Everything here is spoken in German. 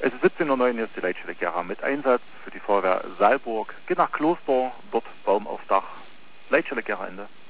Es ist 17:09 Uhr, hier ist die Leitstelle Gera mit Einsatz für die Feuerwehr Saalburg. Geht nach Kloster, dort Baum aufs Dach. Leitstelle Gera Ende.